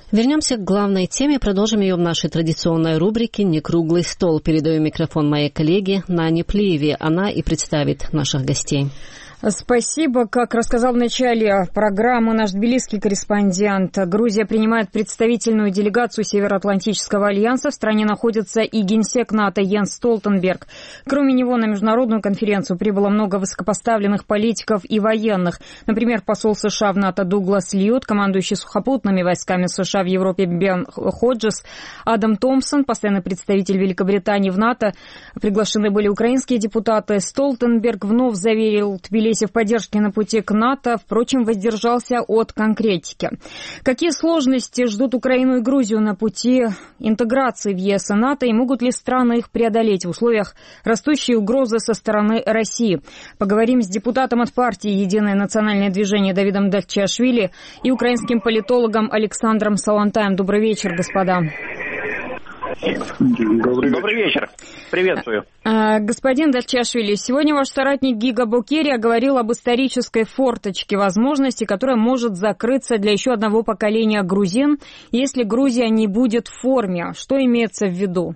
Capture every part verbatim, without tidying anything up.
Вернемся к главной теме, продолжим ее в нашей традиционной рубрике «Не круглый стол». Передаю микрофон моей коллеге Нане Плиеве. Она и представит наших гостей. Спасибо. Как рассказал в начале программы наш тбилисский корреспондент, Грузия принимает представительную делегацию Североатлантического альянса. В стране находится и генсек НАТО Йенс Столтенберг. Кроме него на международную конференцию прибыло много высокопоставленных политиков и военных. Например, посол США в НАТО Дуглас Льют, командующий сухопутными войсками США в Европе Бен Ходжес, Адам Томпсон, постоянный представитель Великобритании в НАТО. Приглашены были украинские депутаты. Столтенберг вновь заверил Тбилиси в поддержке на пути к НАТО, впрочем, воздержался от конкретики. Какие сложности ждут Украину и Грузию на пути интеграции в ЕС и НАТО, и могут ли страны их преодолеть в условиях растущей угрозы со стороны России? Поговорим с депутатом от партии «Единое национальное движение» Давидом Дальчиашвили и украинским политологом Александром Салантаем. Добрый вечер, господа. Добрый, Добрый вечер. Приветствую. Господин Дальчиашвили, сегодня ваш соратник Гига Букерия говорил об исторической форточке возможностей, которая может закрыться для еще одного поколения грузин, если Грузия не будет в форме. Что имеется в виду?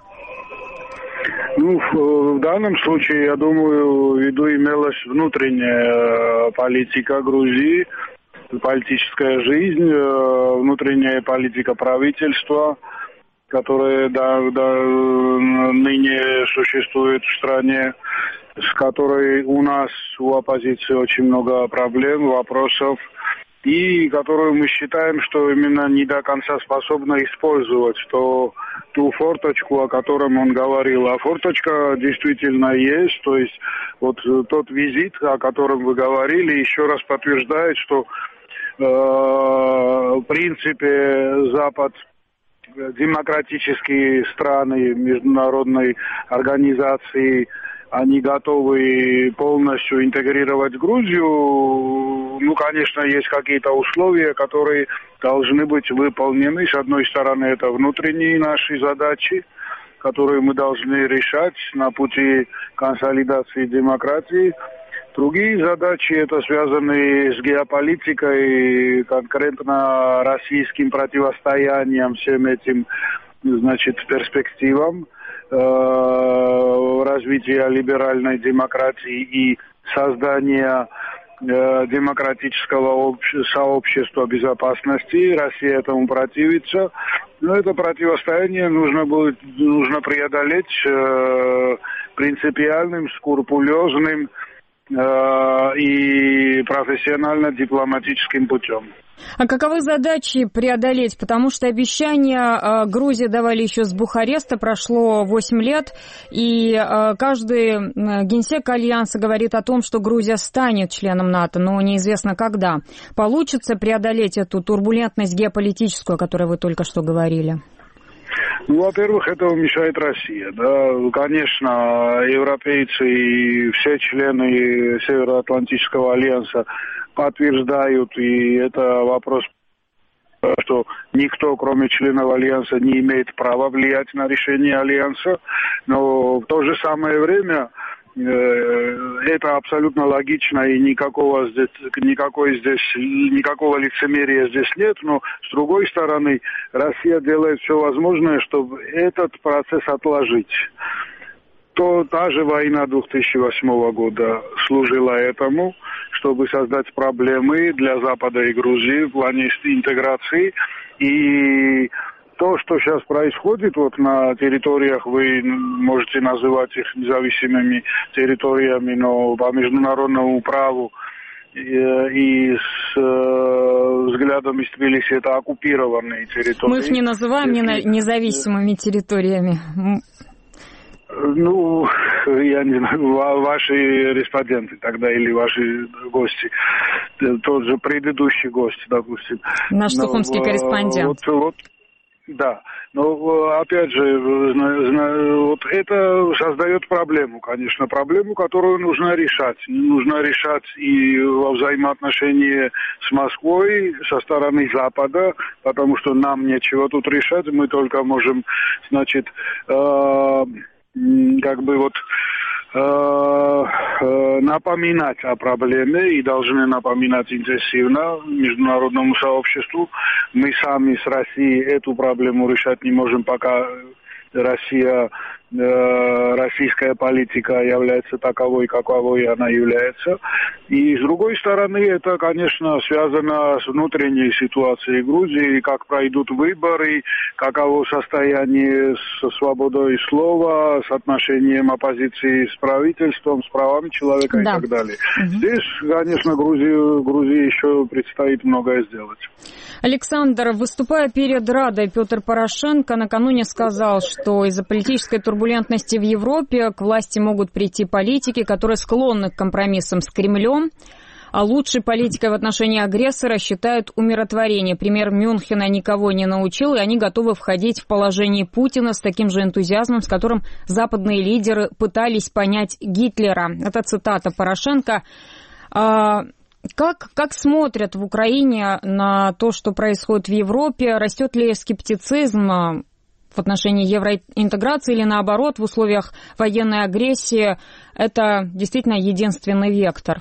Ну, в данном случае, я думаю, в виду имелась внутренняя политика Грузии, политическая жизнь, внутренняя политика правительства, которые да, да, ныне существуют в стране, с которой у нас, у оппозиции, очень много проблем, вопросов, и которую мы считаем, что именно не до конца способна использовать то, ту форточку, о котором он говорил. А форточка действительно есть, то есть вот тот визит, о котором вы говорили, еще раз подтверждает, что э, в принципе Запад, демократические страны, международной организации, они готовы полностью интегрировать Грузию. Ну, конечно, есть какие-то условия, которые должны быть выполнены. С одной стороны, это внутренние наши задачи, которые мы должны решать на пути консолидации демократии. Другие задачи, это связаны с геополитикой, конкретно российским противостоянием всем этим, значит, перспективам э, развития либеральной демократии и создания э, демократического сообщества безопасности. Россия этому противится. Но это противостояние нужно будет нужно преодолеть э, принципиальным, скрупулезным и профессионально-дипломатическим путем. А каковы задачи преодолеть? Потому что обещания Грузии давали еще с Бухареста, прошло восемь лет, и каждый генсек Альянса говорит о том, что Грузия станет членом НАТО, но неизвестно когда. Получится преодолеть эту турбулентность геополитическую, о которой вы только что говорили? Ну, во-первых, этому мешает Россия. Да, конечно, европейцы и все члены Североатлантического альянса подтверждают, и это вопрос, что никто, кроме членов альянса, не имеет права влиять на решение альянса, но в то же самое время это абсолютно логично, и никакого здесь, никакой здесь, никакого лицемерия здесь нет, но с другой стороны, Россия делает все возможное, чтобы этот процесс отложить. То та же война две тысячи восьмого года служила этому, чтобы создать проблемы для Запада и Грузии в плане интеграции, и то, что сейчас происходит вот на территориях, вы можете называть их независимыми территориями, но по международному праву и, и с э, взглядом из Тбилиси это оккупированные территории. Мы их не называем Если... независимыми территориями. Ну, я не знаю, ваши респонденты тогда или ваши гости, тот же предыдущий гость, допустим. Наш сухумский Но, корреспондент. Вот, вот, Да, но опять же, вот это создает проблему, конечно, проблему, которую нужно решать. Нужно решать и во взаимоотношении с Москвой со стороны Запада, потому что нам нечего тут решать, мы только можем, значит, э, как бы вот напоминать о проблеме и должны напоминать интенсивно международному сообществу. Мы сами с Россией эту проблему решать не можем, пока Россия, российская политика является таковой, каковой она является. И с другой стороны, это, конечно, связано с внутренней ситуацией Грузии, как пройдут выборы, каково состояние со свободой слова, с отношением оппозиции с правительством, с правами человека, да, и так далее. Угу. Здесь, конечно, Грузии, Грузии еще предстоит многое сделать. Александр, выступая перед Радой, Петр Порошенко накануне сказал, что из-за политической турбулентности в Европе к власти могут прийти политики, которые склонны к компромиссам с Кремлем, а лучшей политикой в отношении агрессора считают умиротворение. Пример Мюнхена никого не научил, и они готовы входить в положение Путина с таким же энтузиазмом, с которым западные лидеры пытались понять Гитлера. Это цитата Порошенко. Как, как смотрят в Украине на то, что происходит в Европе? Растет ли скептицизм в отношении евроинтеграции или, наоборот, в условиях военной агрессии это действительно единственный вектор?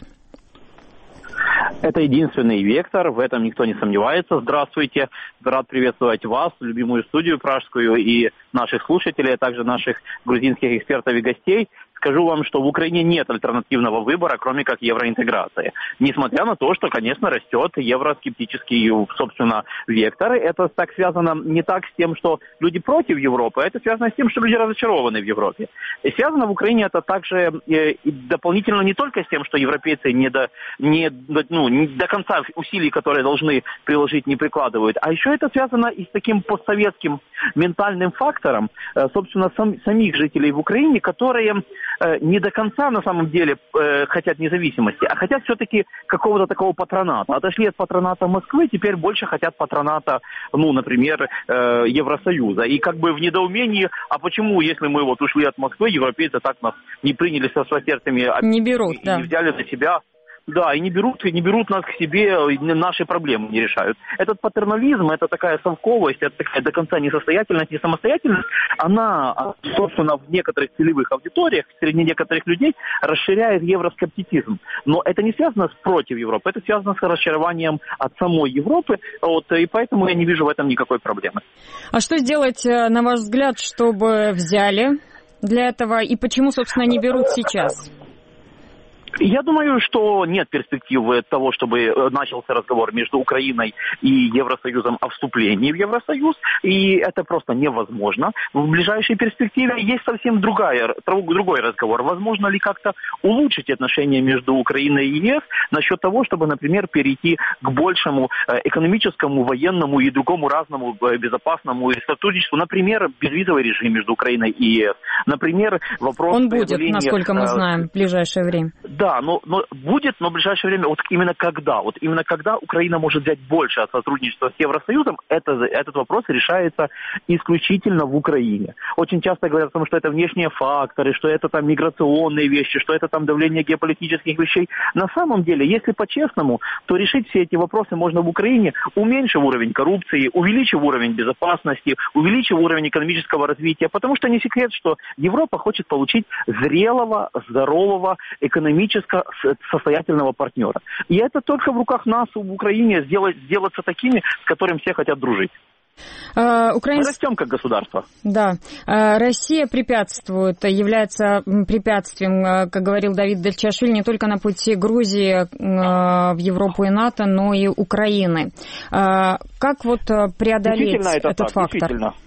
Это единственный вектор, в этом никто не сомневается. Здравствуйте, рад приветствовать вас, любимую студию пражскую и наших слушателей, а также наших грузинских экспертов и гостей. Скажу вам, что в Украине нет альтернативного выбора, кроме как евроинтеграции. Несмотря на то, что, конечно, растет евроскептический, собственно, вектор. Это так связано не так с тем, что люди против Европы, это связано с тем, что люди разочарованы в Европе. И связано в Украине это также э, дополнительно не только с тем, что европейцы не до, не, ну, не до конца усилий, которые должны приложить, не прикладывают, а еще это связано и с таким постсоветским ментальным фактором, э, собственно, сам, самих жителей в Украине, которые не до конца на самом деле э, хотят независимости, а хотят все-таки какого-то такого патроната. Отошли от патроната Москвы, теперь больше хотят патроната, ну, например, э, Евросоюза. И как бы в недоумении, а почему, если мы вот ушли от Москвы, европейцы так нас не приняли со сердцами, не берут, и да. не взяли на себя. Да, и не берут, и не берут нас к себе, наши проблемы не решают. Этот патернализм, это такая совковость, это такая до конца несостоятельность и самостоятельность, она, собственно, в некоторых целевых аудиториях, среди некоторых людей расширяет евроскептицизм. Но это не связано с против Европы, это связано с расчарованием от самой Европы, вот, и поэтому я не вижу в этом никакой проблемы. А что сделать, на ваш взгляд, чтобы взяли для этого, и почему, собственно, не берут сейчас? Я думаю, что нет перспективы того, чтобы начался разговор между Украиной и Евросоюзом о вступлении в Евросоюз, и это просто невозможно. В ближайшей перспективе есть совсем другая, другой разговор. Возможно ли как-то улучшить отношения между Украиной и ЕС насчет того, чтобы, например, перейти к большему экономическому, военному и другому разному безопасному сотрудничеству, например, безвизовый режим между Украиной и ЕС. Например, вопрос... Он будет, насколько мы знаем, в ближайшее время. Да, но, но будет, но в ближайшее время, вот именно когда, вот именно когда Украина может взять больше от сотрудничества с Евросоюзом, это, этот вопрос решается исключительно в Украине. Очень часто говорят о том, что это внешние факторы, что это там миграционные вещи, что это там давление геополитических вещей. На самом деле, если по-честному, то решить все эти вопросы можно в Украине, уменьшив уровень коррупции, увеличив уровень безопасности, увеличив уровень экономического развития, потому что не секрет, что Европа хочет получить зрелого, здорового, экономического состоятельного партнера. И это только в руках нас в Украине сделать, сделаться такими, с которыми все хотят дружить. Uh, Украинс... Мы растем как государство. Да. Uh, Россия препятствует, является препятствием, как говорил Давид Дальчашвили, не только на пути Грузии uh, в Европу и НАТО, но и Украины. Uh, как вот преодолеть это этот так, фактор?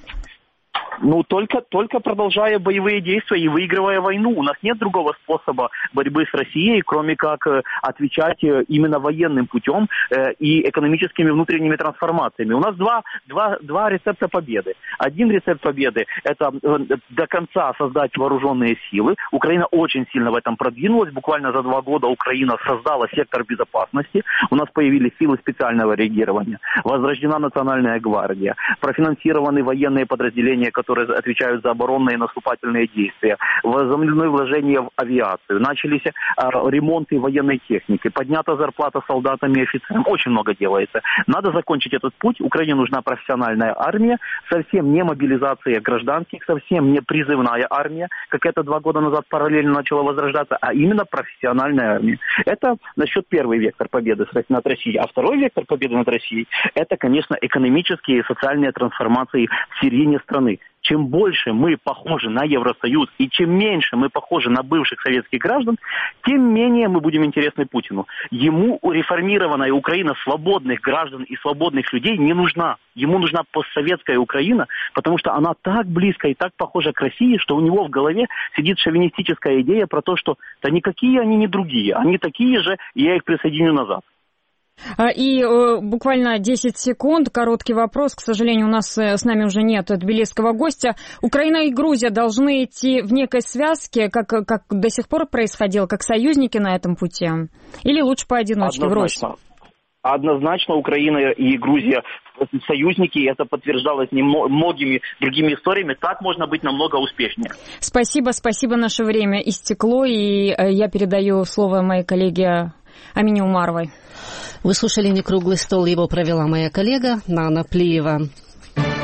Ну, только, только продолжая боевые действия и выигрывая войну. У нас нет другого способа борьбы с Россией, кроме как отвечать именно военным путем и экономическими внутренними трансформациями. У нас два, два, два рецепта победы. Один рецепт победы – это до конца создать вооруженные силы. Украина очень сильно в этом продвинулась. Буквально за два года Украина создала сектор безопасности. У нас появились силы специального реагирования. Возрождена Национальная гвардия. Профинансированы военные подразделения, которые которые отвечают за оборонные и наступательные действия, возобновлены вложения в авиацию, начались ремонты военной техники, поднята зарплата солдатам и офицерам. Очень много делается. Надо закончить этот путь. Украине нужна профессиональная армия, совсем не мобилизация гражданских, совсем не призывная армия, как это два года назад параллельно начало возрождаться, а именно профессиональная армия. Это насчет первый вектор победы над Россией. А второй вектор победы над Россией – это, конечно, экономические и социальные трансформации в середине страны. Чем больше мы похожи на Евросоюз и чем меньше мы похожи на бывших советских граждан, тем менее мы будем интересны Путину. Ему реформированная Украина свободных граждан и свободных людей не нужна. Ему нужна постсоветская Украина, потому что она так близко и так похожа к России, что у него в голове сидит шовинистическая идея про то, что да никакие они не другие, они такие же, и я их присоединю назад. И э, буквально десять секунд, короткий вопрос. К сожалению, у нас э, с нами уже нет тбилисского гостя. Украина и Грузия должны идти в некой связке, как, как до сих пор происходило, как союзники на этом пути? Или лучше поодиночке, врозь? Однозначно Украина и Грузия союзники, и это подтверждалось многими другими историями. Так можно быть намного успешнее. Спасибо, спасибо. Наше время истекло, и я передаю слово моей коллеге Амине Умаровой. Вы слушали «Не круглый стол», его провела моя коллега Нана Плиева.